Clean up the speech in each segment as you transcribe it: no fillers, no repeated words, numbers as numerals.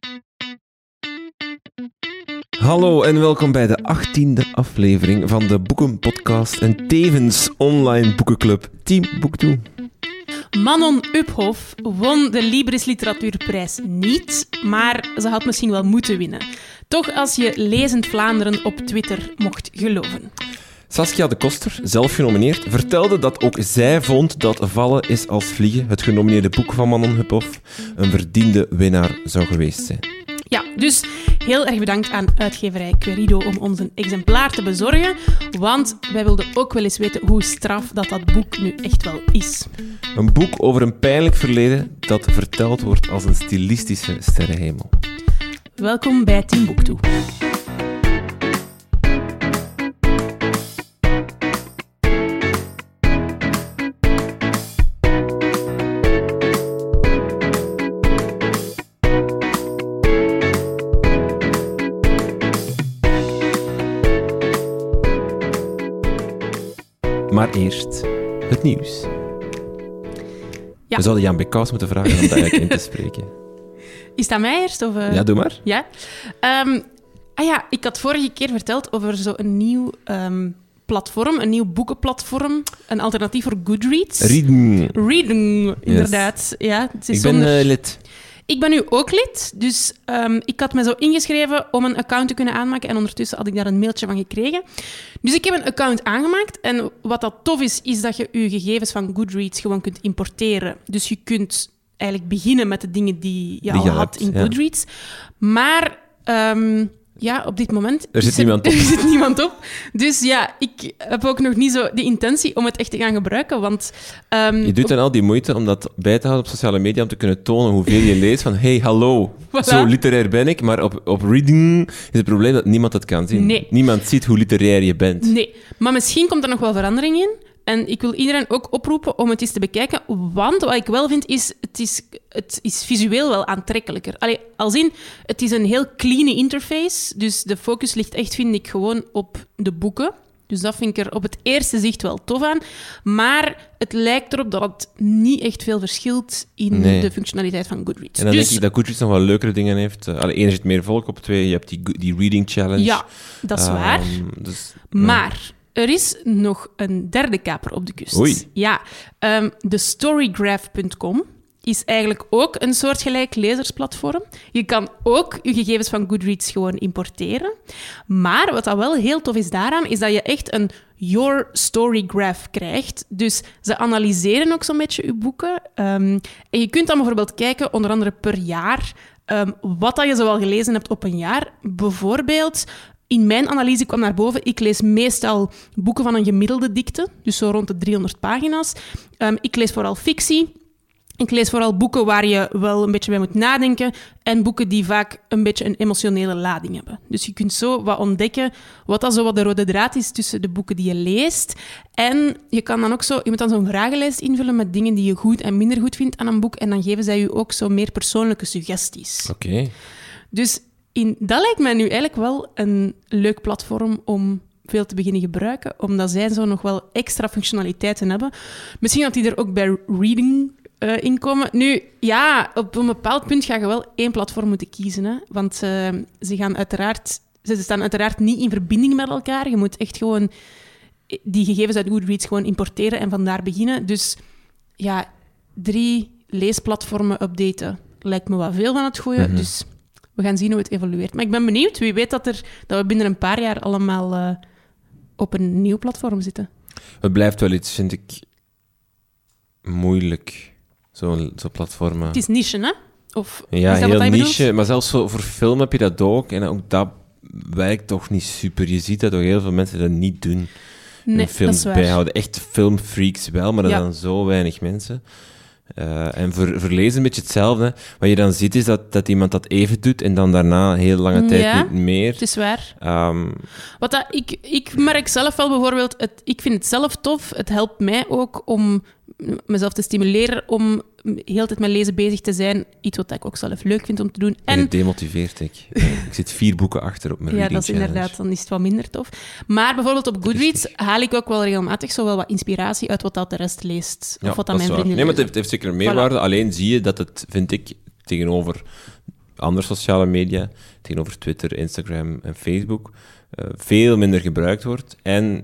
Hallo en welkom bij de 18e aflevering van de Boekenpodcast en tevens online boekenclub Team Boektoe. Manon Uphoff won de Libris Literatuurprijs niet, maar ze had misschien wel moeten winnen. Toch als je Lezend Vlaanderen op Twitter mocht geloven. Saskia de Koster, zelf genomineerd, vertelde dat ook zij vond dat Vallen is als vliegen, het genomineerde boek van Manon Uphoff, een verdiende winnaar zou geweest zijn. Ja, dus heel erg bedankt aan uitgeverij Querido om ons een exemplaar te bezorgen, want wij wilden ook wel eens weten hoe straf dat boek nu echt wel is. Een boek over een pijnlijk verleden dat verteld wordt als een stilistische sterrenhemel. Welkom bij Team Boektoe. Maar eerst het nieuws. Ja. We zouden Jan Bekous moeten vragen om dat eigenlijk in te spreken. Is dat mij eerst? Of, Ja, doe maar. Ja? Ik had vorige keer verteld over zo'n nieuw platform, een nieuw boekenplatform, een alternatief voor Goodreads. Reading, inderdaad. Yes. Ja, het is ik ben lid. Ik ben nu ook lid, dus ik had me zo ingeschreven om een account te kunnen aanmaken en ondertussen had ik daar een mailtje van gekregen. Dus ik heb een account aangemaakt en wat dat tof is dat je je gegevens van Goodreads gewoon kunt importeren. Dus je kunt eigenlijk beginnen met de dingen die je al had in Goodreads. Maar op dit moment... Er zit niemand op. Dus ja, ik heb ook nog niet zo de intentie om het echt te gaan gebruiken, want... je doet dan al die moeite om dat bij te houden op sociale media, om te kunnen tonen hoeveel je leest. Van, hey, hallo, zo literair ben ik. Maar op Reading is het probleem dat niemand het kan zien. Nee. Niemand ziet hoe literair je bent. Nee, maar misschien komt er nog wel verandering in. En ik wil iedereen ook oproepen om het eens te bekijken. Want wat ik wel vind, het is visueel wel aantrekkelijker. Het is een heel clean interface. Dus de focus ligt echt, vind ik, gewoon op de boeken. Dus dat vind ik er op het eerste zicht wel tof aan. Maar het lijkt erop dat het niet echt veel verschilt in de functionaliteit van Goodreads. En dan denk ik dat Goodreads nog wel leukere dingen heeft. Eén, er zit meer volk op. 2, je hebt die reading challenge. Ja, dat is waar. Maar... er is nog een derde kaper op de kust. Oei. Ja, de Storygraph.com is eigenlijk ook een soortgelijk lezersplatform. Je kan ook je gegevens van Goodreads gewoon importeren. Maar wat dat wel heel tof is daaraan, is dat je echt een Your Storygraph krijgt. Dus ze analyseren ook zo'n beetje je boeken. En je kunt dan bijvoorbeeld kijken, onder andere per jaar, wat dat je zoal gelezen hebt op een jaar. Bijvoorbeeld... In mijn analyse kwam naar boven, ik lees meestal boeken van een gemiddelde dikte, dus zo rond de 300 pagina's. Ik lees vooral fictie. Ik lees vooral boeken waar je wel een beetje bij moet nadenken en boeken die vaak een beetje een emotionele lading hebben. Dus je kunt zo wat ontdekken wat dat zo wat de rode draad is tussen de boeken die je leest. En je moet dan zo'n vragenlijst invullen met dingen die je goed en minder goed vindt aan een boek en dan geven zij je ook zo meer persoonlijke suggesties. Oké. Dus... dat lijkt mij nu eigenlijk wel een leuk platform om veel te beginnen gebruiken, omdat zij zo nog wel extra functionaliteiten hebben. Misschien dat die er ook bij Reading in komen. Nu, ja, op een bepaald punt ga je wel één platform moeten kiezen, hè? Want ze staan uiteraard niet in verbinding met elkaar. Je moet echt gewoon die gegevens uit Goodreads gewoon importeren en vandaar beginnen. Dus ja, 3 leesplatformen updaten lijkt me wat veel van het goede. Mm-hmm. Dus... we gaan zien hoe het evolueert. Maar ik ben benieuwd. Wie weet dat we binnen een paar jaar allemaal op een nieuw platform zitten. Het blijft wel iets, vind ik, moeilijk. Zo'n platformen. Het is niche, hè? Of, ja, is dat heel wat niche. bedoelt? Maar zelfs voor film heb je dat ook. En ook dat werkt toch niet super. Je ziet dat toch heel veel mensen dat niet doen. Nee, films dat is waar. bijhouden. Echt filmfreaks wel, maar dat zijn zo weinig mensen. En voor lezen een beetje hetzelfde. Wat je dan ziet is dat iemand dat even doet en dan daarna heel lange tijd niet meer. Het is waar. Ik merk zelf wel bijvoorbeeld, ik vind het zelf tof. Het helpt mij ook om mezelf te stimuleren om heel de tijd met lezen bezig te zijn. Iets wat ik ook zelf leuk vind om te doen. En het demotiveert ik. Ik zit 4 boeken achter op mijn reading dat is challenge. inderdaad, dan is het wat minder tof. Maar bijvoorbeeld op Goodreads haal ik ook wel regelmatig zo wel wat inspiratie uit wat dat de rest leest. Of wat dat mijn vrienden Nee, maar lezen. het heeft zeker een meerwaarde. Alleen zie je dat het, vind ik, tegenover andere sociale media, tegenover Twitter, Instagram en Facebook, veel minder gebruikt wordt en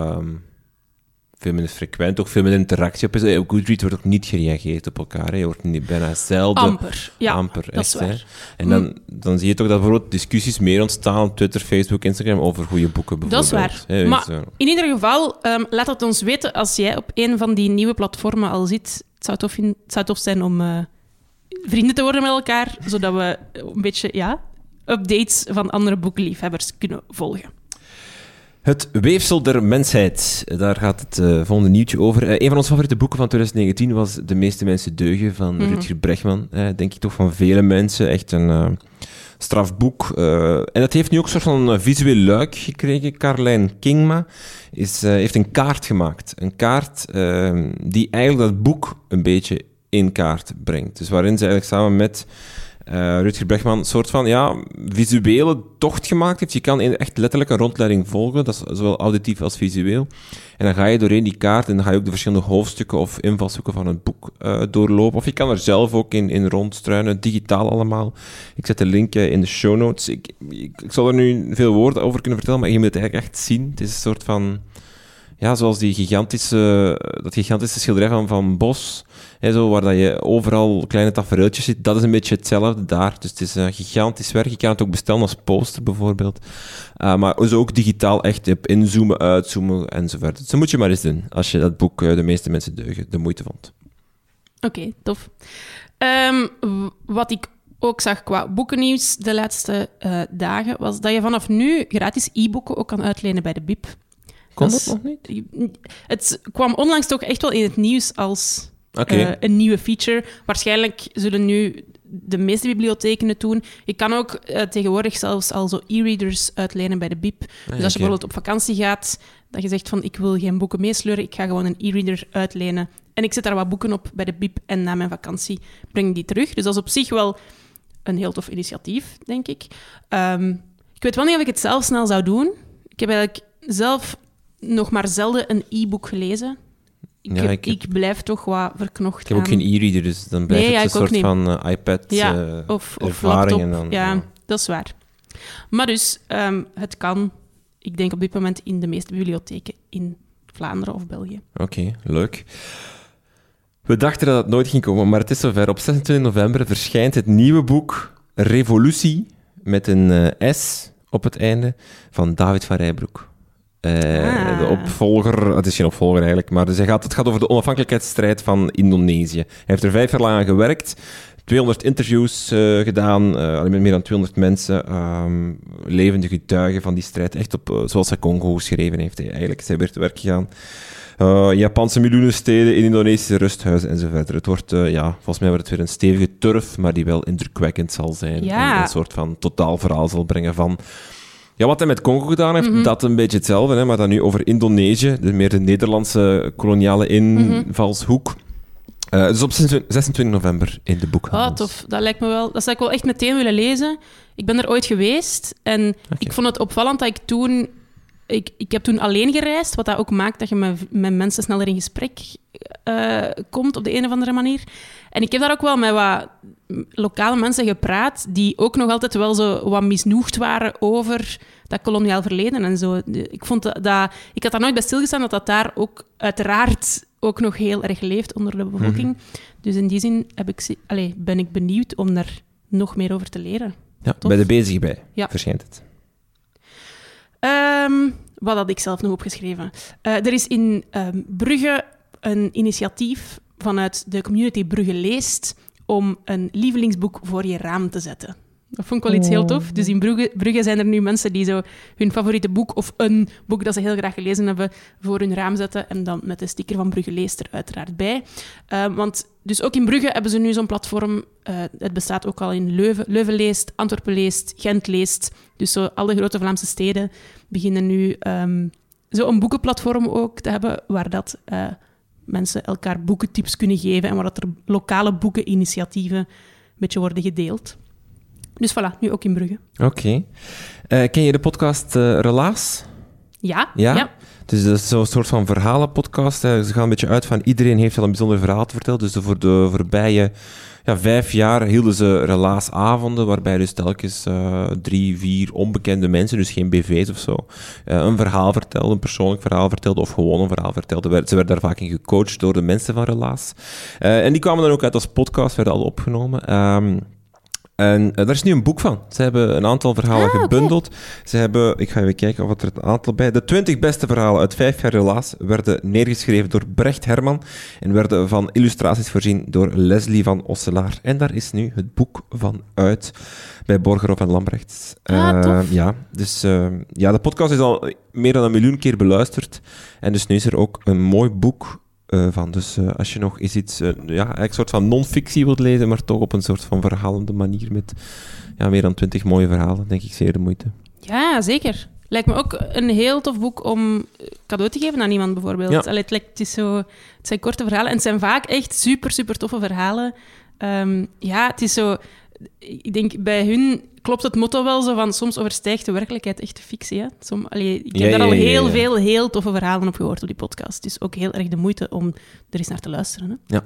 veel minder frequent, ook veel minder interactie op is. Op Goodreads wordt ook niet gereageerd op elkaar. Je wordt bijna zelden... Amper, ja, amper, dat is waar. En dan zie je toch dat bijvoorbeeld discussies meer ontstaan op Twitter, Facebook, Instagram over goede boeken bijvoorbeeld. Dat is waar. Maar in ieder geval, laat het ons weten als jij op een van die nieuwe platformen al zit. Het zou tof zijn om vrienden te worden met elkaar, zodat we een beetje updates van andere boekliefhebbers kunnen volgen. Het weefsel der mensheid, daar gaat het volgende nieuwtje over. Een van onze favoriete boeken van 2019 was De meeste mensen deugen van Rutger Bregman. Denk ik toch van vele mensen. Echt een straf boek. En dat heeft nu ook een soort van visueel luik gekregen. Carlijn Kingma heeft een kaart gemaakt. Een kaart die eigenlijk dat boek een beetje in kaart brengt. Dus waarin ze eigenlijk samen met Rutger Bregman een soort van visuele tocht gemaakt heeft. Je kan echt letterlijk een rondleiding volgen, dat is zowel auditief als visueel. En dan ga je doorheen die kaart en dan ga je ook de verschillende hoofdstukken of invalshoeken van het boek doorlopen. Of je kan er zelf ook in rondstruinen, digitaal allemaal. Ik zet de link in de show notes. Ik zal er nu veel woorden over kunnen vertellen, maar je moet het eigenlijk echt zien. Het is een soort van... Ja, zoals dat gigantische schilderij van Bos, zo, waar dat je overal kleine tafereeltjes ziet, dat is een beetje hetzelfde daar. Dus het is een gigantisch werk. Je kan het ook bestellen als poster, bijvoorbeeld. Maar dus ook digitaal echt inzoomen, uitzoomen, enzovoort. Dus dat moet je maar eens doen, als je dat boek De meeste mensen deugen de moeite vond. Oké, tof. Wat ik ook zag qua boekennieuws de laatste dagen, was dat je vanaf nu gratis e-boeken ook kan uitlenen bij de Bib. Kon dat nog niet? Het kwam onlangs toch echt wel in het nieuws als een nieuwe feature. Waarschijnlijk zullen nu de meeste bibliotheken het doen. Je kan ook tegenwoordig zelfs al zo e-readers uitlenen bij de Bib. Dus als je bijvoorbeeld op vakantie gaat, dat je zegt van ik wil geen boeken meesleuren, ik ga gewoon een e-reader uitlenen. En ik zet daar wat boeken op bij de Bib en na mijn vakantie breng ik die terug. Dus dat is op zich wel een heel tof initiatief, denk ik. Ik weet wel niet of ik het zelf snel zou doen. Ik heb eigenlijk zelf nog maar zelden een e-book gelezen. Ik blijf toch wat verknocht. Ik heb ook geen e-reader, dus dan blijft het een soort van iPad of ervaring. Laptop. Dat is waar. Maar dus, het kan, ik denk op dit moment in de meeste bibliotheken in Vlaanderen of België. Oké, leuk. We dachten dat het nooit ging komen, maar het is zover. Op 26 november verschijnt het nieuwe boek Revolutie, met een S op het einde, van David van Rijbroek. De opvolger, het is geen opvolger eigenlijk, maar dus het gaat over de onafhankelijkheidsstrijd van Indonesië. Hij heeft er 5 jaar lang aan gewerkt, 200 interviews gedaan, met meer dan 200 mensen, levende getuigen van die strijd, echt op, zoals hij Congo geschreven heeft. Eigenlijk is hij weer te werk gegaan. Japanse miljoenensteden in Indonesische rusthuizen enzovoort. Het wordt, volgens mij wordt het weer een stevige turf, maar die wel indrukwekkend zal zijn. Ja. En een soort van totaal verhaal zal brengen van... Ja, wat hij met Congo gedaan heeft, dat een beetje hetzelfde, maar dan nu over Indonesië, dus meer de Nederlandse koloniale invalshoek. Dus op 26 november in de boekhandels. Tof. Dat lijkt me wel... Dat zou ik wel echt meteen willen lezen. Ik ben er ooit geweest en ik vond het opvallend dat ik toen... Ik heb toen alleen gereisd, wat dat ook maakt dat je met mensen sneller in gesprek komt op de een of andere manier. En ik heb daar ook wel met wat lokale mensen gepraat die ook nog altijd wel zo wat misnoegd waren over dat koloniaal verleden en zo. Ik had daar nooit bij stilgestaan dat daar ook uiteraard ook nog heel erg leeft onder de bevolking. Dus in die zin ben ik benieuwd om daar nog meer over te leren. Ja, bij de bezig bij verschijnt het. Wat had ik zelf nog opgeschreven? Er is in Brugge een initiatief vanuit de community Brugge Leest om een lievelingsboek voor je raam te zetten. Dat vond ik wel iets heel tof. Dus in Brugge zijn er nu mensen die zo hun favoriete boek of een boek dat ze heel graag gelezen hebben voor hun raam zetten en dan met de sticker van Brugge Leest er uiteraard bij. Want dus ook in Brugge hebben ze nu zo'n platform. Het bestaat ook al in Leuven. Leuven leest, Antwerpen leest, Gent leest. Dus zo alle grote Vlaamse steden beginnen nu zo een boekenplatform ook te hebben waar dat mensen elkaar boekentips kunnen geven en waar dat er lokale boekeninitiatieven een beetje worden gedeeld. Dus voilà, nu ook in Brugge. Oké. Ken je de podcast Relaas? Ja. Dat Dus dat is zo'n soort van verhalenpodcast. Hè. Ze gaan een beetje uit van iedereen heeft al een bijzonder verhaal te vertellen. Dus voor de voorbije 5 jaar hielden ze relaasavonden, waarbij dus telkens 3, 4 onbekende mensen, dus geen BV's of zo, een verhaal vertelden, een persoonlijk verhaal vertelden of gewoon een verhaal vertelden. Ze werden daar vaak in gecoacht door de mensen van Relaas. En die kwamen dan ook uit als podcast, werden al opgenomen. En daar is nu een boek van. Ze hebben een aantal verhalen gebundeld. Okay. Ze hebben, ik ga even kijken of er een aantal bij. De 20 beste verhalen uit 5 jaar Relaas werden neergeschreven door Brecht Herman en werden van illustraties voorzien door Leslie van Osselaar. En daar is nu het boek van uit bij Borgerhoff en Lambrechts. Ja, dus de podcast is al meer dan 1 miljoen keer beluisterd. En dus nu is er ook een mooi boek van. Dus als je nog eens iets, eigenlijk een soort van non-fictie wilt lezen, maar toch op een soort van verhalende manier met meer dan 20 mooie verhalen, denk ik zeer de moeite. Ja, zeker. Lijkt me ook een heel tof boek om cadeau te geven aan iemand, bijvoorbeeld. Ja. Allee, het zijn korte verhalen en het zijn vaak echt super, super toffe verhalen. Het is zo... Ik denk, bij hun klopt het motto wel zo van soms overstijgt de werkelijkheid echt de fictie. Hè? Ik heb daar al heel veel heel toffe verhalen op gehoord op die podcast. Het is ook heel erg de moeite om er eens naar te luisteren. Hè? Ja.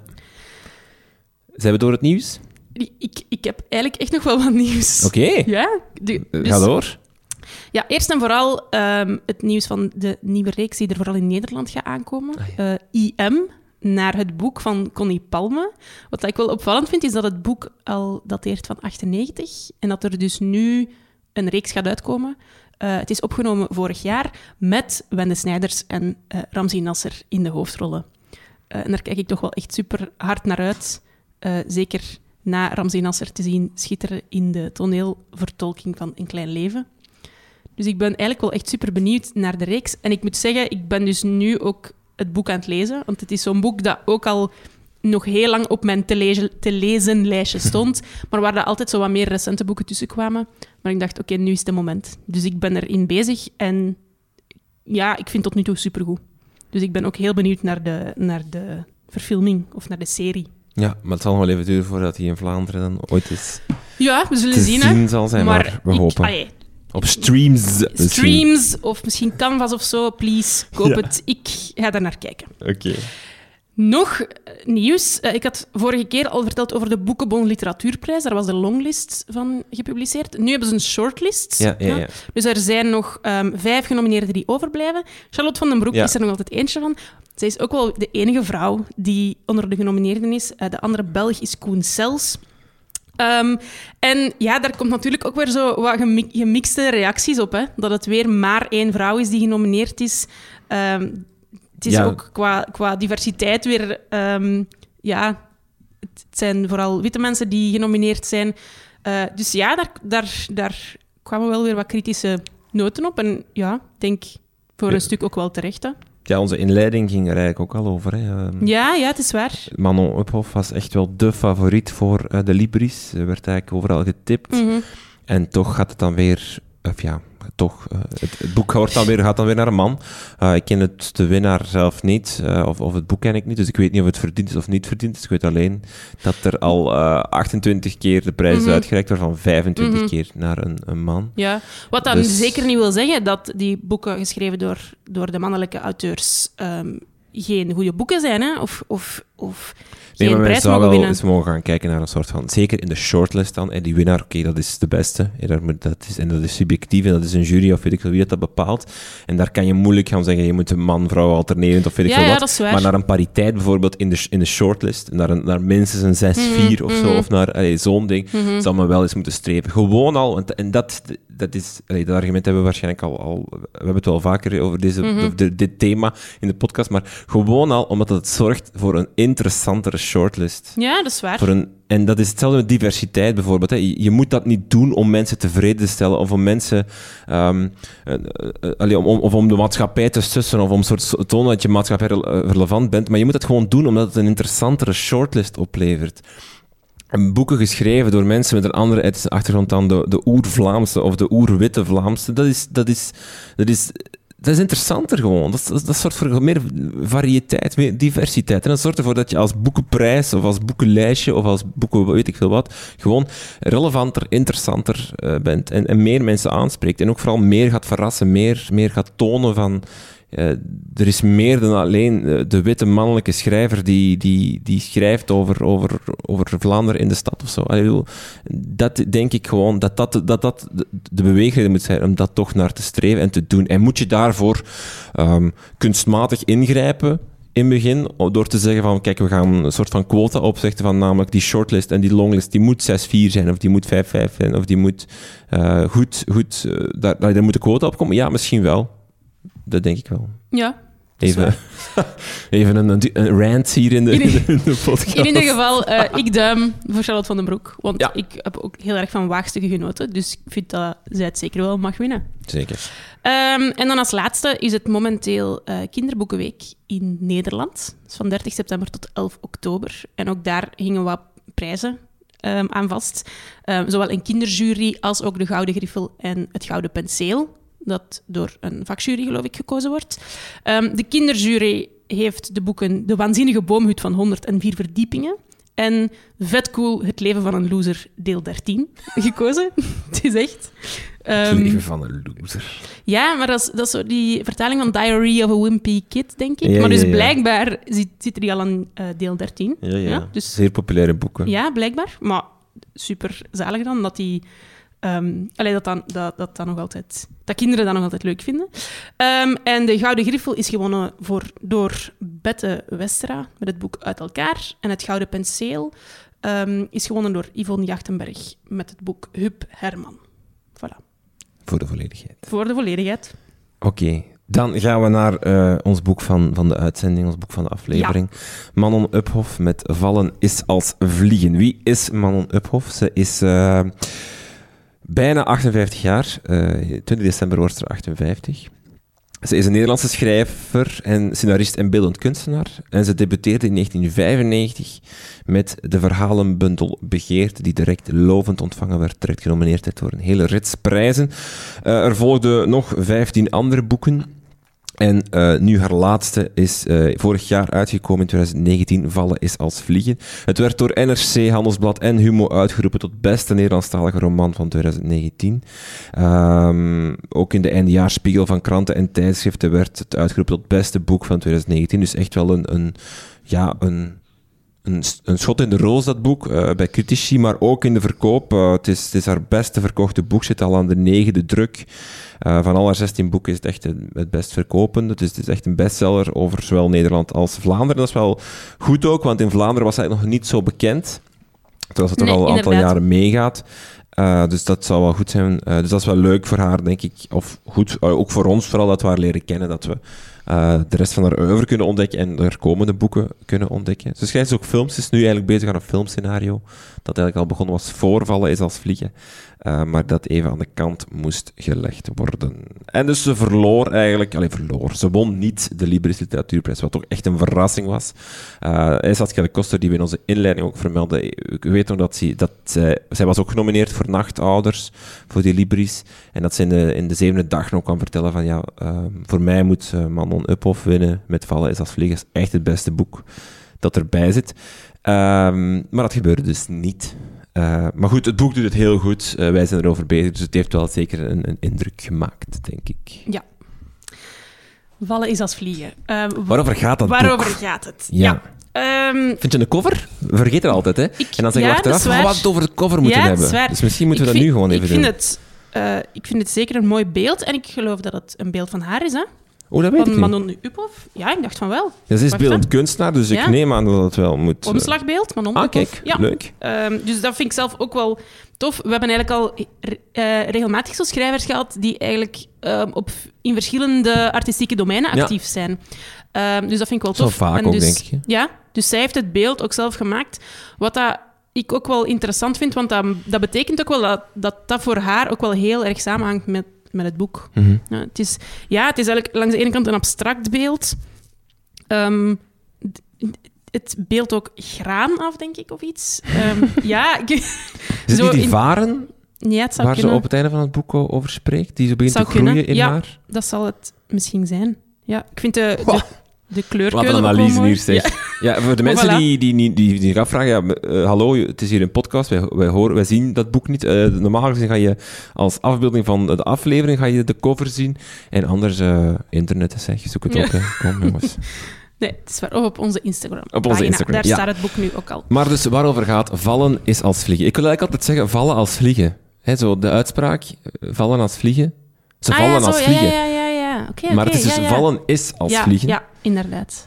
Zijn we door het nieuws? Ik heb eigenlijk echt nog wel wat nieuws. Oké. Ja, ga door. Ja, eerst en vooral het nieuws van de nieuwe reeks die er vooral in Nederland gaat aankomen. IM. Naar het boek van Connie Palme. Wat ik wel opvallend vind, is dat het boek al dateert van 1998 en dat er dus nu een reeks gaat uitkomen. Het is opgenomen vorig jaar met Wende Snijders en Ramzi Nasser in de hoofdrollen. En daar kijk ik toch wel echt super hard naar uit. Zeker na Ramzi Nasser te zien schitteren in de toneelvertolking van Een Klein Leven. Dus ik ben eigenlijk wel echt super benieuwd naar de reeks. En ik moet zeggen, ik ben dus nu ook het boek aan het lezen, want het is zo'n boek dat ook al nog heel lang op mijn te lezen lijstje stond, maar waar er altijd zo wat meer recente boeken tussen kwamen. Maar ik dacht, oké, nu is het moment. Dus ik ben erin bezig en ja, ik vind het tot nu toe supergoed. Dus ik ben ook heel benieuwd naar de verfilming of naar de serie. Ja, maar het zal nog wel even duren voordat hij in Vlaanderen dan ooit is. Ja, we zullen zien. Hè. Zal zijn, maar we hopen. Op streams of misschien Canvas of zo, please, koop het. Ik ga daar naar kijken. Oké. Nog nieuws. Ik had vorige keer al verteld over de Boekenbon Literatuurprijs. Daar was de longlist van gepubliceerd. Nu hebben ze een shortlist. Ja. Dus er zijn nog 5 genomineerden die overblijven. Charlotte van den Broek is er nog altijd eentje van. Zij is ook wel de enige vrouw die onder de genomineerden is. De andere Belg is Koen Sels. En ja, daar komt natuurlijk ook weer zo wat gemixte reacties op. Hè? Dat het weer maar 1 vrouw is die genomineerd is. Het is ook qua diversiteit weer... het zijn vooral witte mensen die genomineerd zijn. Dus ja, daar kwamen wel weer wat kritische noten op. En ja, ik denk voor een stuk ook wel terecht. Hè? Ja, onze inleiding ging er eigenlijk ook al over. Hè. Ja, het is waar. Manon Uphoff was echt wel de favoriet voor de Libris. Er werd eigenlijk overal getipt. Mm-hmm. En toch gaat het dan weer... het boek gaat dan weer naar een man. Ik ken de winnaar zelf niet, of het boek ken ik niet, dus ik weet niet of het verdiend is of niet verdiend is. Ik weet alleen dat er al 28 keer de prijs is uitgereikt, waarvan 25 keer naar een man. Ja, wat dan zeker niet wil zeggen dat die boeken geschreven door de mannelijke auteurs geen goede boeken zijn, hè? Of geen prijs mogen winnen. Wel eens mogen gaan kijken naar een soort van... Zeker in de shortlist dan. En die winnaar, oké, dat is de beste. Dat is subjectief en dat is een jury of weet ik veel wie dat bepaalt. En daar kan je moeilijk gaan zeggen, je moet een man-vrouw alternerend of weet ik veel wat. Dat is waar. Maar naar een pariteit bijvoorbeeld in de shortlist, naar minstens een 6-4 of zo, of naar zo'n ding, zal men wel eens moeten streven. Gewoon al, en dat is... dat argument hebben we waarschijnlijk al... We hebben het wel vaker over dit thema in de podcast, maar gewoon al omdat het zorgt voor een interessantere shortlist. Ja, dat is waar. En dat is hetzelfde met diversiteit bijvoorbeeld. Hè. Je moet dat niet doen om mensen tevreden te stellen of om mensen... om de maatschappij te sussen of om te tonen dat je maatschappij relevant bent. Maar je moet dat gewoon doen omdat het een interessantere shortlist oplevert. En boeken geschreven door mensen met een andere etnische achtergrond dan de oer-Vlaamse of de oer-witte Vlaamse, dat is interessanter gewoon. Dat zorgt voor meer variëteit, meer diversiteit. En dat zorgt ervoor dat je als boekenprijs of als boekenlijstje of als boeken weet ik veel wat, gewoon relevanter, interessanter bent en meer mensen aanspreekt. En ook vooral meer gaat verrassen, meer gaat tonen van er is meer dan alleen de witte mannelijke schrijver die schrijft over Vlaanderen in de stad of zo. Allee, ik bedoel, dat denk ik gewoon dat de beweegreden moet zijn om dat toch naar te streven en te doen. En moet je daarvoor kunstmatig ingrijpen in het begin, door te zeggen van, kijk, we gaan een soort van quota opzetten van namelijk die shortlist en die longlist, die moet 6-4 zijn, of die moet 5-5 zijn, of die moet daar moet de quota op komen. Ja, misschien wel. Dat denk ik wel. Ja. Even een rant hier in de podcast. In ieder geval, ik duim voor Charlotte van den Broek. Want ik heb ook heel erg van Waagstukken genoten. Dus ik vind dat zij het zeker wel mag winnen. Zeker. En dan als laatste is het momenteel Kinderboekenweek in Nederland. Dat is van 30 september tot 11 oktober. En ook daar hingen wat prijzen aan vast. Zowel een kinderjury als ook de Gouden Griffel en het Gouden Penseel, dat door een vakjury, geloof ik, gekozen wordt. De kinderjury heeft de boeken De Waanzinnige Boomhut van 104 verdiepingen en Vet Cool, Het leven van een loser, deel 13, gekozen. Het is echt... Het leven van een loser. Ja, maar dat is zo die vertaling van Diary of a Wimpy Kid, denk ik. Maar dus blijkbaar zit er al aan deel 13. Ja, dus, zeer populaire boeken. Ja, blijkbaar. Maar super zalig dan, dat die... dat kinderen dat nog altijd leuk vinden. En de Gouden Griffel is gewonnen door Bette Westra met het boek Uit elkaar. En het Gouden Penseel is gewonnen door Yvonne Jachtenberg met het boek Huub Herman. Voilà. Voor de volledigheid. Oké. Dan gaan we naar ons boek van de uitzending, ons boek van de aflevering. Ja. Manon Uphoff met Vallen is als vliegen. Wie is Manon Uphoff? Ze is... bijna 58 jaar. 20 december wordt ze 58. Ze is een Nederlandse schrijver en scenarist en beeldend kunstenaar. En ze debuteerde in 1995 met de verhalenbundel Begeerte, die direct lovend ontvangen werd, direct genomineerd werd voor een hele rits prijzen. Er volgden nog 15 andere boeken. En nu haar laatste is vorig jaar uitgekomen in 2019, Vallen is als vliegen. Het werd door NRC, Handelsblad en Humo uitgeroepen tot beste Nederlandstalige roman van 2019. Ook in de eindejaarsspiegel van kranten en tijdschriften werd het uitgeroepen tot beste boek van 2019. Dus echt wel een schot in de roos, dat boek, bij critici, maar ook in de verkoop. Het is haar beste verkochte boek, zit al aan de 9e druk. Van al haar 16 boeken is het echt het best verkopende. Dus het is echt een bestseller over zowel Nederland als Vlaanderen. Dat is wel goed ook, want in Vlaanderen was hij nog niet zo bekend. Terwijl het toch al een aantal jaren meegaat. Dus dat zou wel goed zijn. Dus dat is wel leuk voor haar, denk ik. Of goed, ook voor ons vooral, dat we haar leren kennen. Dat we de rest van haar oeuvre kunnen ontdekken en haar komende boeken kunnen ontdekken. Ze schrijft ook films. Ze is nu eigenlijk bezig aan een filmscenario dat eigenlijk al begonnen was voor Vallen is als vliegen. Maar dat even aan de kant moest gelegd worden. En dus ze verloor eigenlijk... Ze won niet de Libris Literatuurprijs, wat toch echt een verrassing was. Saskia de Koster, die we in onze inleiding ook vermeldde, ik weet nog zij was ook genomineerd voor Nachtouders, voor die Libris. En dat ze in de 7e dag nog kwam vertellen van voor mij moet Manon Uphoff winnen met Vallen is als vliegen. Dat is echt het beste boek dat erbij zit. Maar dat gebeurde dus niet. Maar goed, het boek doet het heel goed. Wij zijn erover bezig, dus het heeft wel zeker een indruk gemaakt, denk ik. Ja. Vallen is als vliegen. Waarover gaat dat Waarover boek? gaat het? Ja. Vind je een cover? We vergeten het altijd, hè? En dan zeggen we achteraf, we het over de cover moeten hebben. Dus misschien moeten we dat nu gewoon even doen. Ik vind het zeker een mooi beeld. En ik geloof dat het een beeld van haar is, hè? Oh, dat weet ik niet. Van Manon Uphoff? Ja, ik dacht van wel. Ja, ze is beeldend kunstenaar, dus ik neem aan dat het wel moet... Omslagbeeld, Manon Uphoff. Kijk, leuk. Dus dat vind ik zelf ook wel tof. We hebben eigenlijk al regelmatig zo schrijvers gehad die eigenlijk in verschillende artistieke domeinen actief zijn. Dus dat vind ik wel tof. Zo vaak en ook, dus, denk ik. Hè? Ja, dus zij heeft het beeld ook zelf gemaakt. Wat ik ook wel interessant vind, want dat betekent ook wel dat voor haar ook wel heel erg samenhangt met het boek. Mm-hmm. Het is eigenlijk langs de ene kant een abstract beeld. Het beeldt ook graan af, denk ik, of iets. Is het niet die varen ja, het zou waar kunnen. ze op het einde van het boek over spreekt? Die zo begint te groeien in haar? Dat zal het misschien zijn. Ja, ik vind de kleurkeuze. Wat een analyse hier, zeg. Ja. Ja, voor de mensen die zich afvragen, hallo, het is hier een podcast, wij zien dat boek niet. Normaal gezien ga je als afbeelding van de aflevering ga je de cover zien. En anders, internet, zeg, zoek het op. Hè. Kom, jongens. Nee, het is waar. Of op onze Instagram. Op onze Instagram, daar staat het boek nu ook al. Maar dus waarover gaat, vallen is als vliegen. Ik wil eigenlijk altijd zeggen, vallen als vliegen. Hè, zo de uitspraak, vallen als vliegen. Ze vallen als vliegen. Ja. Oké, maar het is dus vallen is als vliegen. Ja, inderdaad.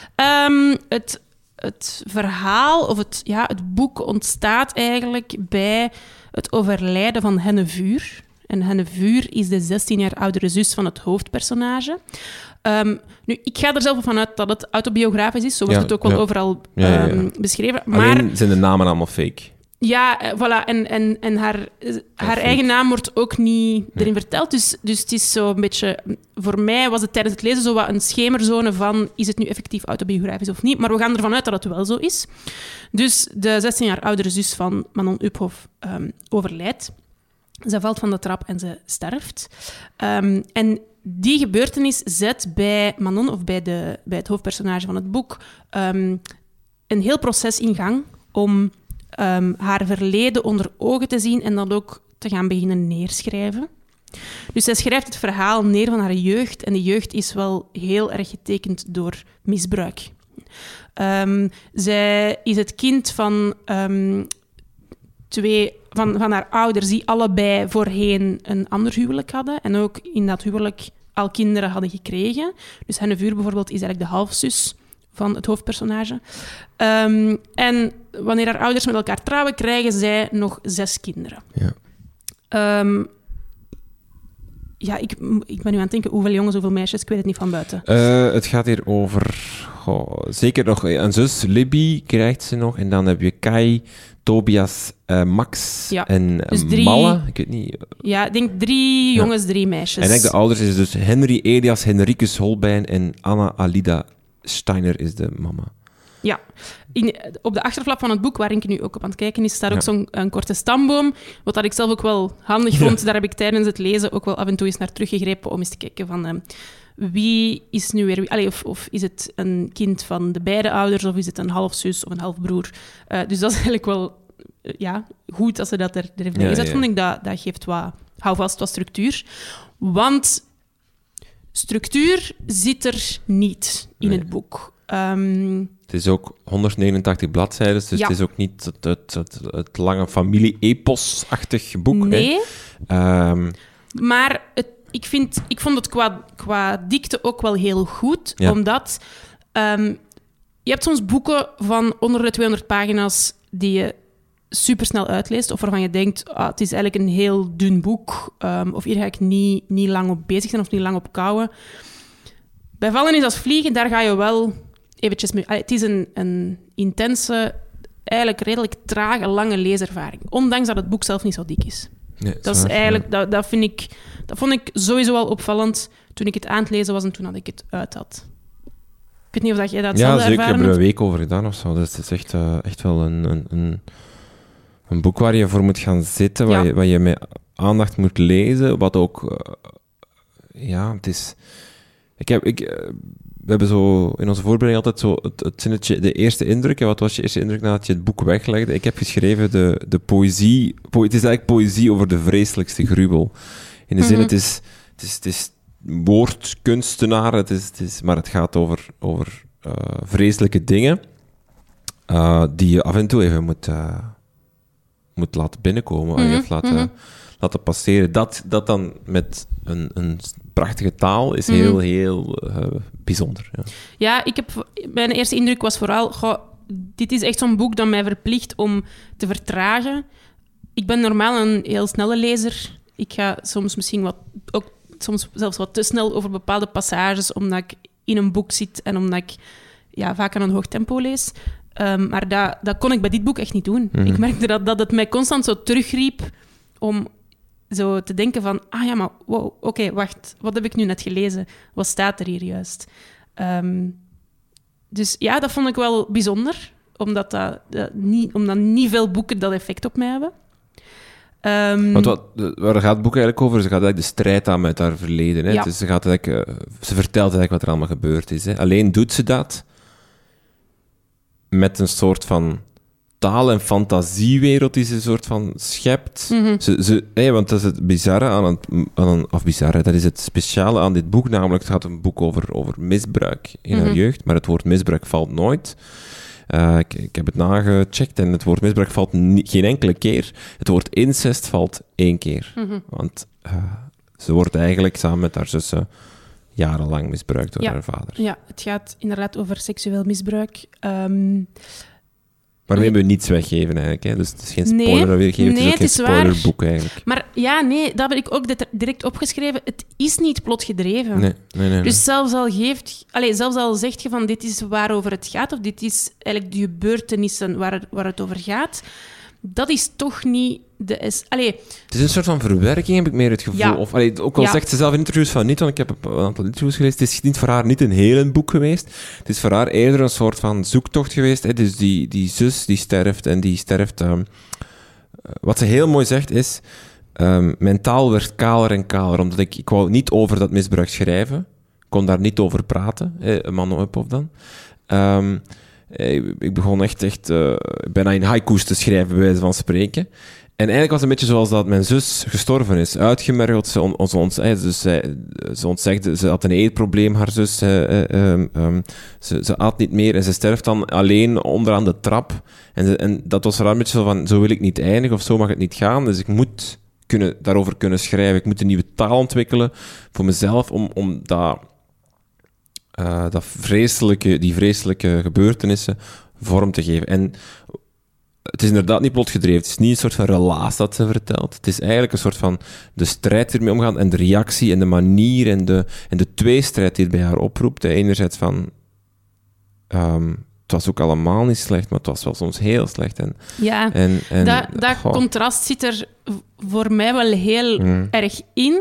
Het verhaal, of het boek ontstaat eigenlijk bij het overlijden van Henne Vuur. En Henne Vuur is de 16 jaar oudere zus van het hoofdpersonage. Nu, ik ga er zelf van uit dat het autobiografisch is. Zo wordt het ook wel overal beschreven. Maar alleen zijn de namen allemaal fake. Ja, voilà. En haar eigen naam wordt ook niet erin verteld. Dus het is zo een beetje... Voor mij was het tijdens het lezen zo wat een schemerzone van... Is het nu effectief autobiografisch of niet? Maar we gaan ervan uit dat het wel zo is. Dus de 16 jaar oudere zus van Manon Uphoff overlijdt. Ze valt van de trap en ze sterft. En die gebeurtenis zet bij Manon, of bij het hoofdpersonage van het boek, een heel proces in gang om haar verleden onder ogen te zien en dat ook te gaan beginnen neerschrijven. Dus zij schrijft het verhaal neer van haar jeugd en die jeugd is wel heel erg getekend door misbruik. Zij is het kind van twee van haar ouders die allebei voorheen een ander huwelijk hadden en ook in dat huwelijk al kinderen hadden gekregen. Dus Henne Vuur bijvoorbeeld is eigenlijk de halfzus van het hoofdpersonage. En wanneer haar ouders met elkaar trouwen, krijgen zij nog 6 kinderen. Ja. Ik ben nu aan het denken, hoeveel jongens, hoeveel meisjes? Ik weet het niet van buiten. Het gaat hier over... zeker nog een zus, Libby krijgt ze nog. En dan heb je Kai, Tobias, Max en dus 3... Malle. Ik weet niet. Ja, ik denk 3 jongens, 3 meisjes. En de ouders is dus Henry Elias Henricus Holbein en Anna Alida Steiner is de mama. Ja. Op de achterflap van het boek, waar ik nu ook op aan het kijken is, staat ook zo'n korte stamboom. Wat dat ik zelf ook wel handig vond. Daar heb ik tijdens het lezen ook wel af en toe eens naar teruggegrepen om eens te kijken van... wie is nu weer... Allee, of is het een kind van de beide ouders, of is het een halfzus of een halfbroer? Dus dat is eigenlijk wel goed als ze dat er heeft gezet. Vond ik dat geeft hou vast wat structuur. Want structuur zit er niet in het boek. Het is ook 189 bladzijden, dus het is ook niet het lange familie-epos-achtig boek. Nee, maar ik vond het qua dikte ook wel heel goed, omdat je hebt soms boeken van onder de 200 pagina's die je supersnel uitleest, of waarvan je denkt, het is eigenlijk een heel dun boek, of hier ga ik niet lang op bezig zijn of niet lang op kouwen. Bij Vallen is als vliegen, daar ga je wel eventjes mee... Het is een intense, eigenlijk redelijk trage, lange leeservaring. Ondanks dat het boek zelf niet zo dik is. Nee, dat is eigenlijk... Dat vond ik sowieso al opvallend toen ik het aan het lezen was en toen dat ik het uit had. Ik weet niet of jij dat hetzelfde ervaren hebt. Ja, zeker. Ik heb er een week over gedaan of zo. Dus het is echt wel een boek waar je voor moet gaan zitten, waar je met aandacht moet lezen, wat ook... het is... We hebben zo in onze voorbereiding altijd zo het zinnetje, de eerste indruk. En wat was je eerste indruk nadat je het boek weglegde? Ik heb geschreven de poëzie... Het is eigenlijk poëzie over de vreselijkste gruwel. In de zin, het is woordkunstenaar, maar het gaat over vreselijke dingen die je af en toe even moet laten binnenkomen. Je laten passeren. Dat dan met een prachtige taal is heel bijzonder. Ja, mijn eerste indruk was vooral... dit is echt zo'n boek dat mij verplicht om te vertragen. Ik ben normaal een heel snelle lezer. Ik ga soms misschien soms zelfs wat te snel over bepaalde passages, omdat ik in een boek zit en omdat ik vaak aan een hoog tempo lees. Maar dat kon ik bij dit boek echt niet doen. Ik merkte dat het mij constant zo terugriep om zo te denken van... maar wow, oké, wacht. Wat heb ik nu net gelezen? Wat staat er hier juist? Dus ja, dat vond ik wel bijzonder. Omdat niet veel boeken dat effect op mij hebben. Want waar gaat het boek eigenlijk over? Ze gaat eigenlijk de strijd aan met haar verleden. Hè? Ja. Dus ze vertelt eigenlijk wat er allemaal gebeurd is. Hè? Alleen doet ze dat met een soort van taal- en fantasiewereld die ze een soort van schept. Want dat is het bizarre dat is het speciale aan dit boek, namelijk het gaat een boek over misbruik in haar jeugd, maar het woord misbruik valt nooit. Ik heb het nagecheckt en het woord misbruik valt geen enkele keer. Het woord incest valt 1 keer. Want ze wordt eigenlijk samen met haar zussen jarenlang misbruikt door haar vader. Ja, het gaat inderdaad over seksueel misbruik. Waarmee we niets weggeven eigenlijk. Hè? Dus het is geen spoiler dat we geven, het is ook geen spoilerboek eigenlijk. Maar ja, nee, dat heb ik ook direct opgeschreven. Het is niet plotgedreven. Nee. Dus zelfs al zegt je van dit is waarover het gaat, of dit is eigenlijk de gebeurtenissen waar het over gaat, dat is toch niet de... Het is een soort van verwerking, heb ik meer het gevoel. Ja. Ook al zegt ze zelf in interviews van niet, want ik heb een aantal interviews gelezen, het is niet voor haar niet een heel boek geweest. Het is voor haar eerder een soort van zoektocht geweest. Hè. Dus die zus die sterft en die sterft... wat ze heel mooi zegt is... mijn taal werd kaler en kaler, omdat ik wou niet over dat misbruik schrijven. Ik kon daar niet over praten. Een man op of dan. Ik begon echt bijna in haiku's te schrijven, bij wijze van spreken. En eigenlijk was het een beetje zoals dat mijn zus gestorven is. Uitgemergeld, ze ontzegde, ze had een eetprobleem, haar zus. Ze at niet meer en ze sterft dan alleen onderaan de trap. En dat was voor haar een beetje zo van, zo wil ik niet eindigen of zo mag het niet gaan. Dus ik moet daarover kunnen schrijven. Ik moet een nieuwe taal ontwikkelen voor mezelf om die vreselijke gebeurtenissen vorm te geven. En het is inderdaad niet plotgedreven. Het is niet een soort van relaas dat ze vertelt. Het is eigenlijk een soort van de strijd ermee omgaan en de reactie en de manier en de tweestrijd die het bij haar oproept. Enerzijds van... het was ook allemaal niet slecht, maar het was wel soms heel slecht. Dat contrast zit er voor mij wel heel erg in.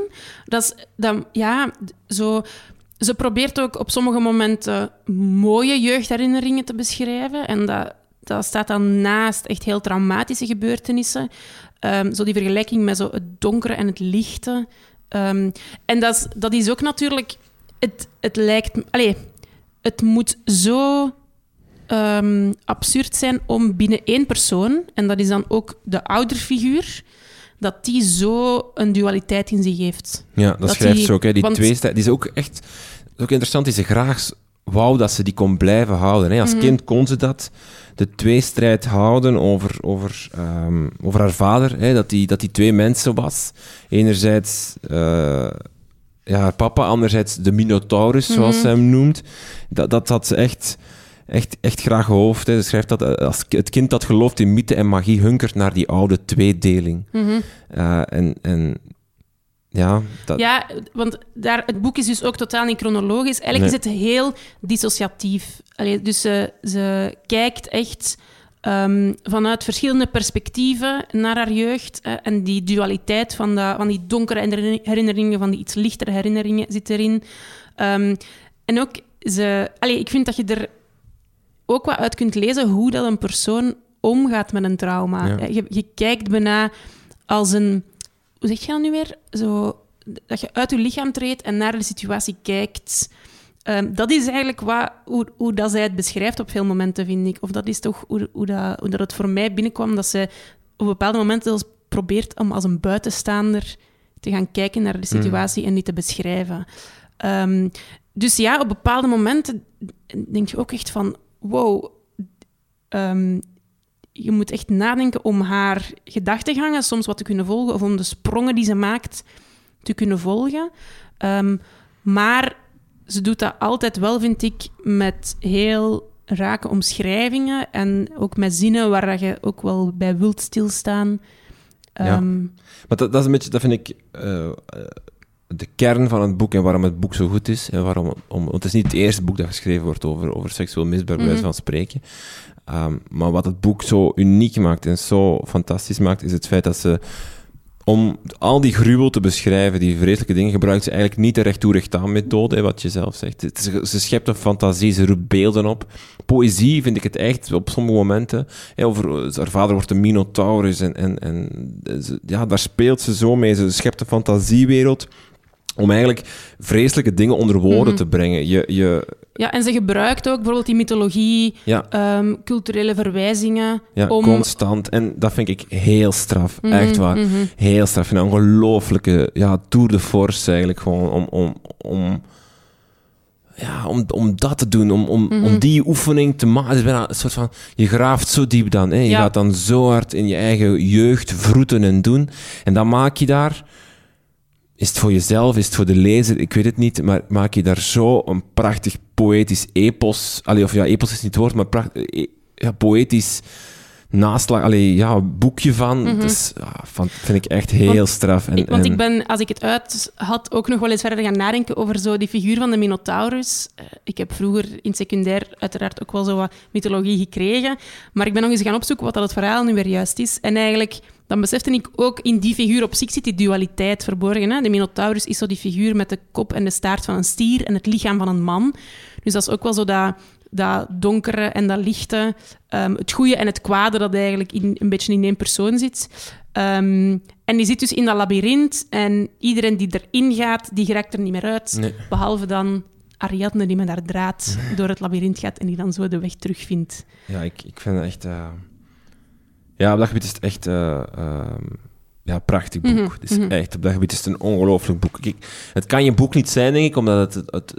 Ze probeert ook op sommige momenten mooie jeugdherinneringen te beschrijven. En dat staat dan naast echt heel traumatische gebeurtenissen. Zo die vergelijking met zo het donkere en het lichte. En dat is ook natuurlijk... Het lijkt... het moet zo absurd zijn om binnen 1 persoon, en dat is dan ook de ouderfiguur, dat die zo een dualiteit in zich heeft. Ja, dat schrijft ze ook. Hè. Die tweestrijd, die is ook echt... Dat is ook interessant, die ze graag wou dat ze die kon blijven houden. Hè. Als kind kon ze dat, de tweestrijd houden over haar vader, hè, dat die 2 mensen was. Enerzijds haar papa, anderzijds de Minotaurus, zoals ze hem noemt. Dat had ze echt graag gehoofd. Hè. Ze schrijft dat als het kind dat gelooft in mythe en magie hunkert naar die oude tweedeling. Ja, want het boek is dus ook totaal niet chronologisch. Eigenlijk is het heel dissociatief. Dus ze kijkt echt vanuit verschillende perspectieven naar haar jeugd. En die dualiteit van die donkere herinneringen, van die iets lichtere herinneringen zit erin. En ook, ik vind dat je er ook wat uit kunt lezen hoe dat een persoon omgaat met een trauma. Ja. Je kijkt bijna als een... Hoe zeg je dat nu weer? Zo, dat je uit je lichaam treedt en naar de situatie kijkt. Dat is eigenlijk hoe dat zij het beschrijft op veel momenten, vind ik. Of dat is toch hoe dat het voor mij binnenkwam, dat ze op bepaalde momenten zelfs probeert om als een buitenstaander te gaan kijken naar de situatie en die te beschrijven. Dus ja, op bepaalde momenten denk je ook echt van... Wow, je moet echt nadenken om haar gedachtegangen soms wat te kunnen volgen, of om de sprongen die ze maakt te kunnen volgen. Maar ze doet dat altijd wel, vind ik, met heel rake omschrijvingen en ook met zinnen waar je ook wel bij wilt stilstaan. Maar dat is een beetje, dat vind ik... de kern van het boek en waarom het boek zo goed is. En want het is niet het eerste boek dat geschreven wordt over seksueel misbruik, bij wijze van spreken. Maar wat het boek zo uniek maakt en zo fantastisch maakt, is het feit dat ze om al die gruwel te beschrijven, die vreselijke dingen, gebruikt ze eigenlijk niet de recht toe recht aan methode, wat je zelf zegt. Ze schept een fantasie, ze roept beelden op. Poëzie vind ik het echt op sommige momenten. Over haar vader wordt een minotaurus en daar speelt ze zo mee. Ze schept een fantasiewereld om eigenlijk vreselijke dingen onder woorden te brengen. Ja, en ze gebruikt ook bijvoorbeeld die mythologie, culturele verwijzingen. Ja, constant. En dat vind ik heel straf. Echt waar. Heel straf. Een ongelooflijke tour de force eigenlijk. Gewoon om dat te doen. Om die oefening te maken. Het is bijna een soort van... Je graaft zo diep dan. Hè? Je gaat dan zo hard in je eigen jeugd vroeten en doen. En dan maak je daar... Is het voor jezelf, is het voor de lezer? Ik weet het niet, maar maak je daar zo een prachtig poëtisch epos... epos is niet het woord, maar poëtisch boekje van. Dus, vind ik echt heel straf. Want ik ben, als ik het uit had, ook nog wel eens verder gaan nadenken over zo die figuur van de Minotaurus. Ik heb vroeger in secundair uiteraard ook wel zo wat mythologie gekregen, maar ik ben nog eens gaan opzoeken wat dat het verhaal nu weer juist is. En eigenlijk... Dan besefte ik ook, in die figuur op zich zit die dualiteit verborgen. Hè? De Minotaurus is zo die figuur met de kop en de staart van een stier en het lichaam van een man. Dus dat is ook wel zo dat donkere en dat lichte, het goede en het kwade dat eigenlijk een beetje in één persoon zit. En die zit dus in dat labyrint en iedereen die erin gaat, die geraakt er niet meer uit. Nee. Behalve dan Ariadne die met haar draad door het labyrint gaat en die dan zo de weg terugvindt. Ja, ik vind het echt... Ja, op dat gebied is het echt een prachtig boek. Het is echt, op dat gebied is het een ongelooflijk boek. Het kan je boek niet zijn, denk ik, omdat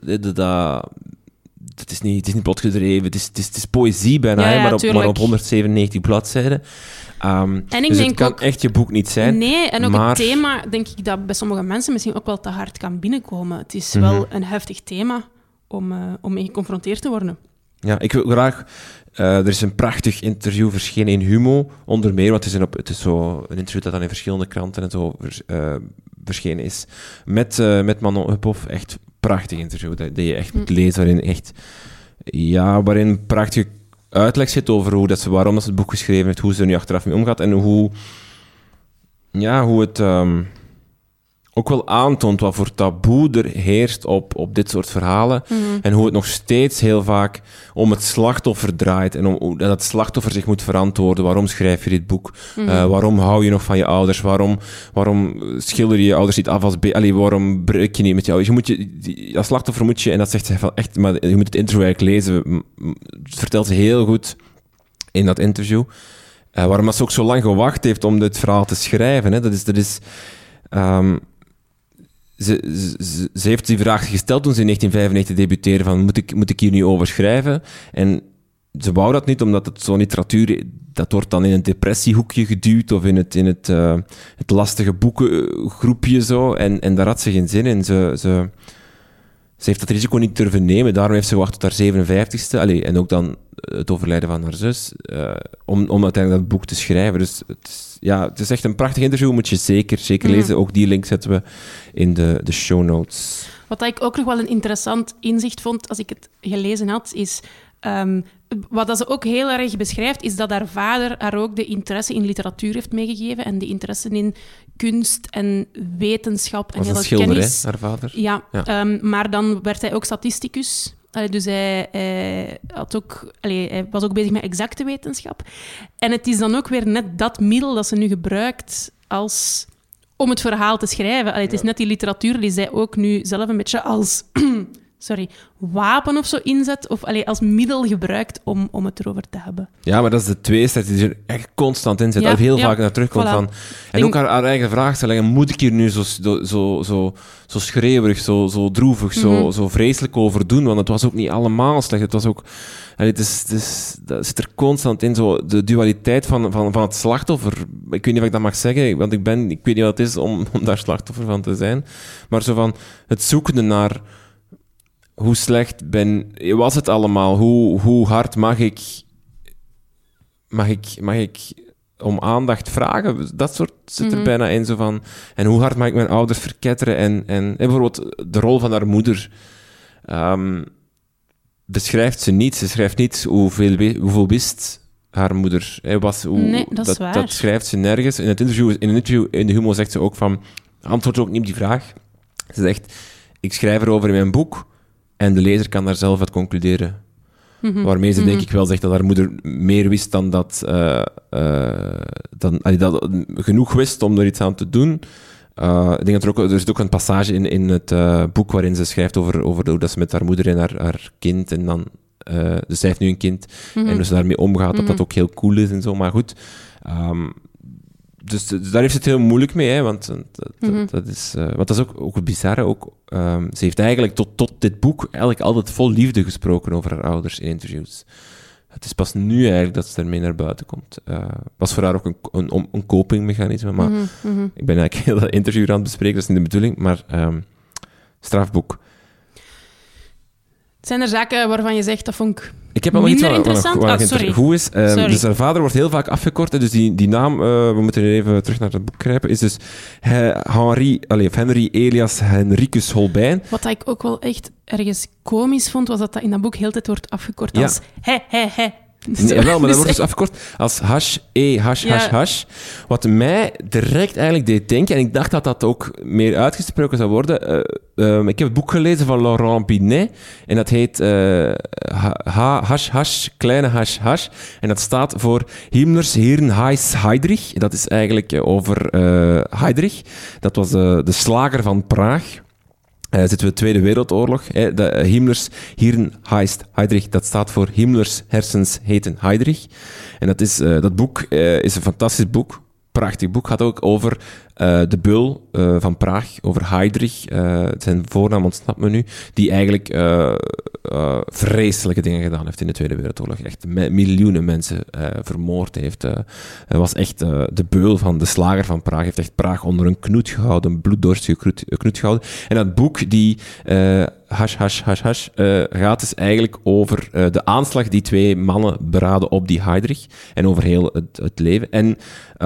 het is niet plotgedreven. Het is poëzie bijna, maar op 197 bladzijden. En ik dus denk het kan ook, echt je boek niet zijn. Nee, en ook het thema, denk ik, dat bij sommige mensen misschien ook wel te hard kan binnenkomen. Het is wel een heftig thema om mee geconfronteerd te worden. Ja, ik wil graag... er is een prachtig interview verschenen in Humo, onder meer, want het is zo een interview dat dan in verschillende kranten en zo verschenen is, met Manon Uphoff. Echt prachtig interview, dat je echt moet lezen, waarin een prachtige uitleg zit over waarom dat ze het boek geschreven heeft, hoe ze er nu achteraf mee omgaat en hoe het... ook wel aantoont wat voor taboe er heerst op dit soort verhalen. En hoe het nog steeds heel vaak om het slachtoffer draait. En om dat het slachtoffer zich moet verantwoorden. Waarom schrijf je dit boek? Waarom hou je nog van je ouders? Waarom schilder je je ouders niet af als... waarom breek je niet met je ouders? Als slachtoffer moet je... En dat zegt zij van echt... Maar je moet het interview eigenlijk lezen. Het vertelt ze heel goed in dat interview. Waarom dat ze ook zo lang gewacht heeft om dit verhaal te schrijven. Hè? Dat is Ze heeft die vraag gesteld toen ze in 1995 debuteerde van moet ik hier nu over schrijven? En ze wou dat niet, omdat het zo'n literatuur... Dat wordt dan in een depressiehoekje geduwd of in het lastige boekengroepje zo. En daar had ze geen zin in. Ze heeft dat risico niet durven nemen. Daarom heeft ze gewacht tot haar 57ste. En ook dan het overlijden van haar zus. Om uiteindelijk dat boek te schrijven. Dus het is echt een prachtig interview. Moet je zeker lezen. Ook die link zetten we in de show notes. Wat ik ook nog wel een interessant inzicht vond als ik het gelezen had, is... wat dat ze ook heel erg beschrijft, is dat haar vader haar ook de interesse in literatuur heeft meegegeven en de interesse in kunst en wetenschap en heel veel kennis. Hè, haar vader? Ja. Maar dan werd hij ook statisticus. Dus hij was ook bezig met exacte wetenschap. En het is dan ook weer net dat middel dat ze nu gebruikt om het verhaal te schrijven. Het is net die literatuur die zij ook nu zelf een beetje als... wapen of zo inzet, of als middel gebruikt om het erover te hebben. Ja, maar dat is de tweestrijd die er echt constant in zit. Ja, heel vaak naar terugkomt. Voilà. En ook haar eigen vraag stellen, moet ik hier nu zo schreeuwerig, zo droevig, zo vreselijk over doen? Want het was ook niet allemaal slecht. Het was ook... dat zit er constant in, zo de dualiteit van het slachtoffer. Ik weet niet of ik dat mag zeggen, want ik weet niet wat het is om daar slachtoffer van te zijn. Maar zo van het zoekende naar... Hoe slecht was het allemaal? Hoe hard mag ik om aandacht vragen? Dat soort zit er bijna in. Zo van, en hoe hard mag ik mijn ouders verketteren? En bijvoorbeeld de rol van haar moeder beschrijft ze niet. Ze schrijft niet hoeveel wist haar moeder was. Nee, dat is waar. Dat schrijft ze nergens. In een interview in de Humo zegt ze ook van... Antwoordt ook niet op die vraag. Ze zegt, ik schrijf erover in mijn boek en de lezer kan daar zelf uit concluderen. Waarmee ze denk ik wel zegt dat haar moeder meer wist dan dat... dat genoeg wist om er iets aan te doen. Ik denk dat er zit ook een passage in het boek waarin ze schrijft over hoe dat ze met haar moeder en haar kind en dan... dus zij heeft nu een kind en hoe ze daarmee omgaat, dat ook heel cool is en zo. Maar goed, dus daar heeft ze het heel moeilijk mee, hè, want dat is ook bizarre. Ook, ze heeft eigenlijk tot dit boek eigenlijk altijd vol liefde gesproken over haar ouders in interviews. Het is pas nu eigenlijk dat ze ermee naar buiten komt. Was voor haar ook een copingmechanisme, maar ik ben eigenlijk heel dat interview aan het bespreken, dat is niet de bedoeling, maar strafboek. Zijn er zaken waarvan je zegt, dat vond ik heb minder interessant? Goed is. Dus haar vader wordt heel vaak afgekort. Dus die naam, we moeten even terug naar het boek grijpen, is dus Henry Elias Henricus Holbein. Wat ik ook wel echt ergens komisch vond, was dat in dat boek heel de tijd wordt afgekort als he. Nee, wel, maar dat wordt dus afgekort als hash. Wat mij direct eigenlijk deed denken, en ik dacht dat dat ook meer uitgesproken zou worden. Ik heb het boek gelezen van Laurent Binet, en dat heet kleine hash. En dat staat voor Himmlers Herrenhaus Heydrich. Dat is eigenlijk over Heydrich. Dat was de slager van Praag. Zitten we in de Tweede Wereldoorlog. Himmlers Hirn heist Heydrich. Dat staat voor Himmlers hersens heten Heydrich. En dat boek is een fantastisch boek. Prachtig boek. Gaat ook over de beul van Praag, over Heydrich. Zijn voornaam ontsnapt me nu. Die eigenlijk vreselijke dingen gedaan heeft in de Tweede Wereldoorlog. Echt miljoenen mensen vermoord heeft. Hij was echt de beul van de slager van Praag. Heeft echt Praag onder een knoet gehouden, een bloeddorstige knoet gehouden. En dat boek, die gaat dus eigenlijk over de aanslag die 2 mannen beraden op die Heydrich. En over heel het leven. En...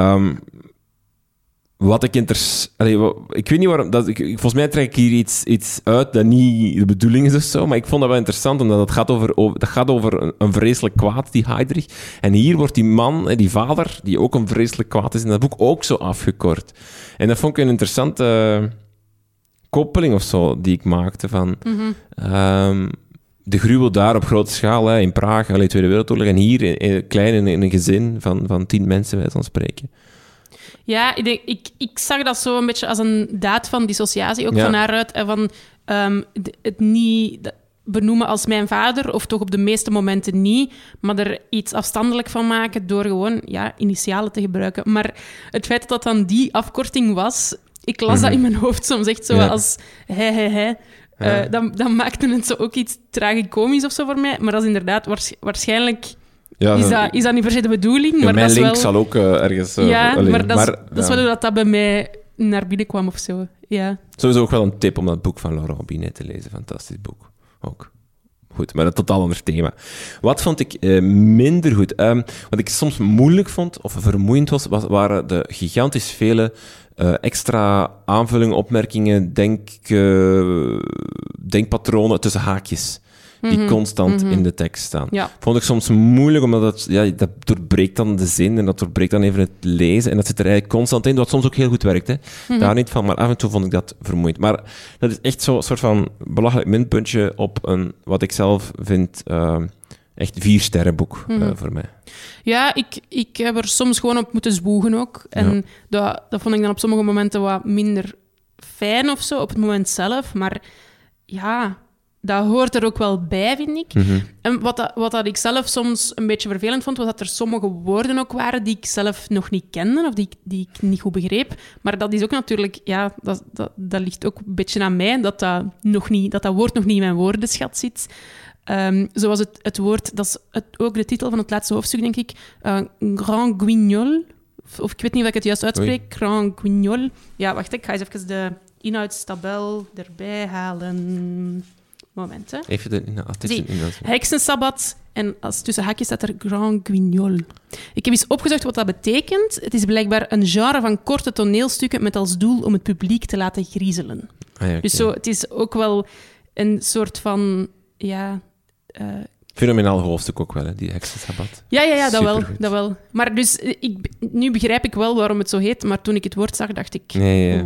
wat ik ik weet niet waarom... volgens mij trek ik hier iets uit dat niet de bedoeling is of zo, maar ik vond dat wel interessant, omdat het gaat over een vreselijk kwaad, die Heydrich. En hier wordt die man, die vader, die ook een vreselijk kwaad is, in dat boek ook zo afgekort. En dat vond ik een interessante koppeling of zo, die ik maakte van... de gruwel daar op grote schaal, in Praag, Tweede Wereldoorlog, en hier klein in een gezin van 10 mensen, wij zal spreken. Ja, ik zag dat zo een beetje als een daad van dissociatie, ook van daaruit. En van het niet benoemen als mijn vader, of toch op de meeste momenten niet, maar er iets afstandelijk van maken door gewoon initialen te gebruiken. Maar het feit dat dan die afkorting was, ik las dat in mijn hoofd soms echt zo als he. Dan maakte het zo ook iets tragicomisch of zo voor mij. Maar dat is inderdaad waarschijnlijk... is dat niet per se de bedoeling? Maar mijn dat link wel... zal ook ergens... maar dat is wel hoe dat bij mij naar binnen kwam of zo. Ja. Sowieso ook wel een tip om dat boek van Laurent Binet te lezen. Fantastisch boek. Ook. Goed, maar een totaal ander thema. Wat vond ik minder goed? Wat ik soms moeilijk vond, of vermoeiend was, waren de gigantisch vele extra aanvullingen, opmerkingen, denkpatronen tussen haakjes. Die constant in de tekst staan. Ja. Vond ik soms moeilijk, omdat dat doorbreekt dan de zin en dat doorbreekt dan even het lezen. En dat zit er eigenlijk constant in, wat soms ook heel goed werkt. Hè. Daar niet van, maar af en toe vond ik dat vermoeiend. Maar dat is echt zo'n soort van belachelijk minpuntje op een, wat ik zelf vind, echt 4-sterrenboek voor mij. Ja, ik heb er soms gewoon op moeten zwoegen ook. En dat vond ik dan op sommige momenten wat minder fijn of zo, op het moment zelf. Maar ja... dat hoort er ook wel bij, vind ik. En wat dat ik zelf soms een beetje vervelend vond, was dat er sommige woorden ook waren die ik zelf nog niet kende, of die ik niet goed begreep. Maar dat is ook natuurlijk... Ja, dat ligt ook een beetje aan mij, dat woord nog niet in mijn woordenschat zit. Zoals het woord... Dat is ook de titel van het laatste hoofdstuk, denk ik. Grand Guignol. Of ik weet niet of ik het juist uitspreek. Oei. Grand Guignol. Ja, wacht, ik ga eens even de inhoudstabel erbij halen... Moment, hè. Even de inhoud. Heksensabbat en als tussen haakjes staat er Grand Guignol. Ik heb eens opgezocht wat dat betekent. Het is blijkbaar een genre van korte toneelstukken met als doel om het publiek te laten griezelen. Dus het is ook wel een soort van Fenomenaal hoofdstuk ook wel, hè, die heksensabbat. Ja, Supergoed. dat wel. Maar dus, nu begrijp ik wel waarom het zo heet, maar toen ik het woord zag, dacht ik... Nee.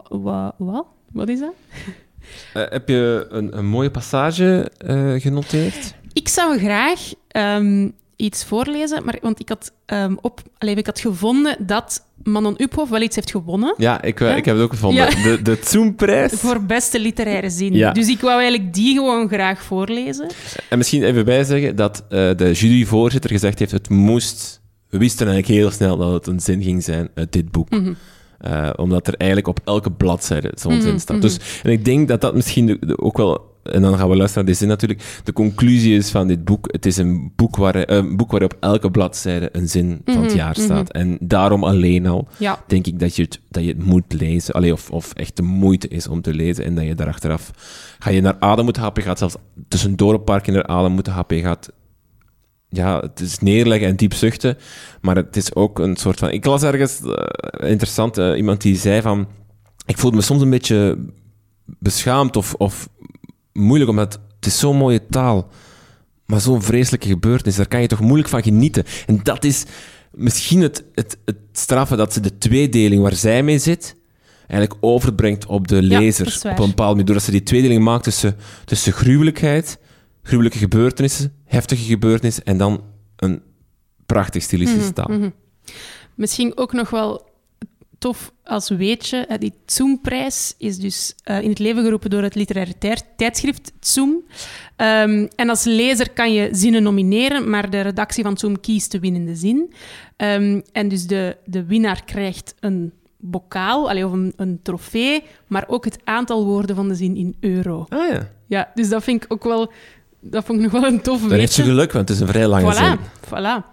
Wat is dat? Heb je een mooie passage genoteerd? Ik zou graag iets voorlezen, want ik had gevonden dat Manon Uphoff wel iets heeft gewonnen. Ja, ik heb het ook gevonden. Ja. De Zoom-prijs. Voor beste literaire zin. Ja. Dus ik wou eigenlijk die gewoon graag voorlezen. En misschien even bijzeggen dat de juryvoorzitter gezegd heeft, we wisten eigenlijk heel snel dat het een zin ging zijn uit dit boek. Mm-hmm. Omdat er eigenlijk op elke bladzijde zo'n zin staat. Dus, en ik denk dat misschien ook wel... En dan gaan we luisteren naar die zin natuurlijk. De conclusie is van dit boek... Het is een boek waar op elke bladzijde een zin van het jaar staat. En daarom alleen al denk ik dat je het moet lezen. Allee, of echt de moeite is om te lezen. En dat je daar achteraf... Ga je naar adem moeten happen. Je gaat zelfs tussendoor een paar keer naar adem moeten happen. Je gaat... Ja, het is neerleggen en diep zuchten. Maar het is ook een soort van... Ik las ergens interessant, iemand die zei van... Ik voelde me soms een beetje beschaamd of moeilijk, omdat het is zo'n mooie taal, maar zo'n vreselijke gebeurtenis, daar kan je toch moeilijk van genieten. En dat is misschien het straffe dat ze de tweedeling waar zij mee zit, eigenlijk overbrengt op de lezer op een bepaalde manier. Doordat ze die tweedeling maakt tussen gruwelijkheid, gruwelijke gebeurtenissen, heftige gebeurtenissen en dan een prachtig stilistische taal. Mm-hmm. Misschien ook nog wel tof als weetje. Die Zoom-prijs is dus in het leven geroepen door het literaire tijdschrift Zoom. En als lezer kan je zinnen nomineren, maar de redactie van Zoom kiest de winnende zin. En dus de winnaar krijgt een bokaal, of een trofee, maar ook het aantal woorden van de zin in euro. Ah ja. Ja, dus dat vind ik ook wel... Dat vond ik nog wel een tof weetje. Dan heeft ze geluk, want het is een vrij lange zin. Voilà.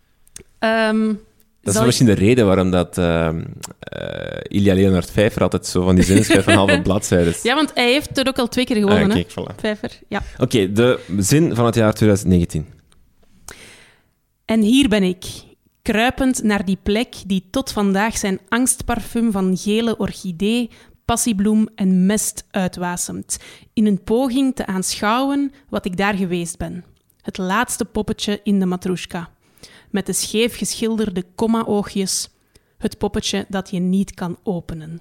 Dat is misschien de reden waarom dat Ilja Leonard Vijver altijd zo van die zinnen schrijft van halve bladzijden. Ja, want hij heeft er ook al 2 keer gewonnen, kijk, voilà. Vijver. Ja. Oké, de zin van het jaar 2019. En hier ben ik, kruipend naar die plek die tot vandaag zijn angstparfum van gele orchidee, passiebloem en mest uitwasemt, in een poging te aanschouwen wat ik daar geweest ben. Het laatste poppetje in de matroeska. Met de scheef geschilderde komma-oogjes, het poppetje dat je niet kan openen.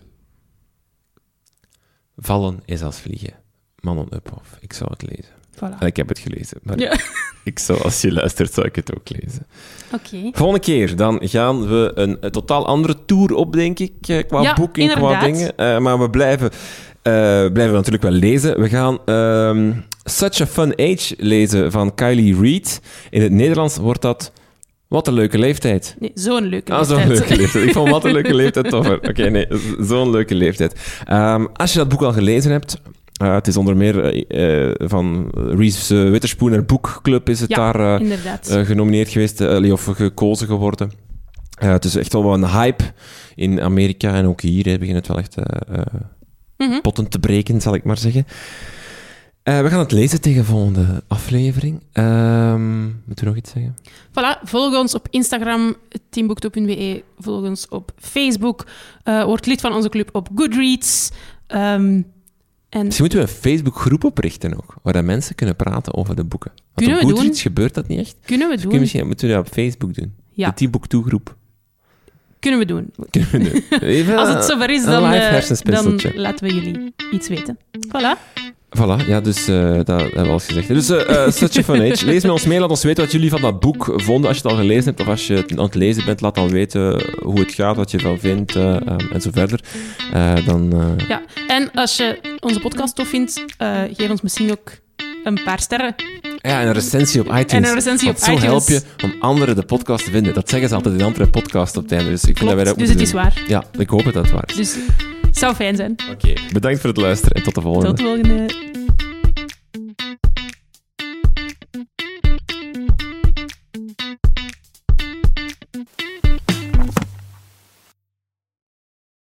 Vallen is als vliegen. Manon Uphoff. Ik zou het lezen. Voilà. Ik heb het gelezen, maar als je luistert, zou ik het ook lezen. Oké. Volgende keer, dan gaan we een totaal andere tour op, denk ik, qua boek en qua dingen. Maar we blijven natuurlijk wel lezen. We gaan Such a Fun Age lezen van Kylie Reid. In het Nederlands wordt dat... Wat een leuke leeftijd. Nee, zo'n leuke leeftijd. Zo'n leuke leeftijd. Ik vond wat een leuke leeftijd toffer. Oké, nee, zo'n leuke leeftijd. Als je dat boek al gelezen hebt... het is onder meer van Reese Witherspoon Boekclub is het daar genomineerd geweest, of gekozen geworden. Het is echt wel een hype in Amerika en ook hier begint het wel echt potten te breken, zal ik maar zeggen. We gaan het lezen tegen volgende aflevering. Moeten we nog iets zeggen? Voilà, volg ons op Instagram, teamboektop.be. Volg ons op Facebook. Word lid van onze club op Goodreads. En... Misschien moeten we een Facebookgroep oprichten ook, waar dat mensen kunnen praten over de boeken. Want kunnen op we Goodreads doen. Gebeurt dat niet echt? Kunnen we doen. Misschien moeten we dat op Facebook doen. Ja. De Teamboek-groep. Kunnen we doen. Even als het zover is, dan laten we jullie iets weten. Voilà, ja, dus dat hebben we al gezegd. Dus Such a Fun Age. Lees met ons mee, laat ons weten wat jullie van dat boek vonden. Als je het al gelezen hebt of als je het aan het lezen bent, laat dan weten hoe het gaat, wat je ervan vindt en zo verder. Ja, en als je onze podcast tof vindt, geef ons misschien ook een paar sterren. Ja, en een recensie op iTunes. Zo help je om anderen de podcast te vinden. Dat zeggen ze altijd in andere podcasts op het einde. Dus ik vind dat wij dat dus het is waar. Ja, ik hoop dat het waar is. Dus het zou fijn zijn. Oké, bedankt voor het luisteren en tot de volgende. Tot de volgende.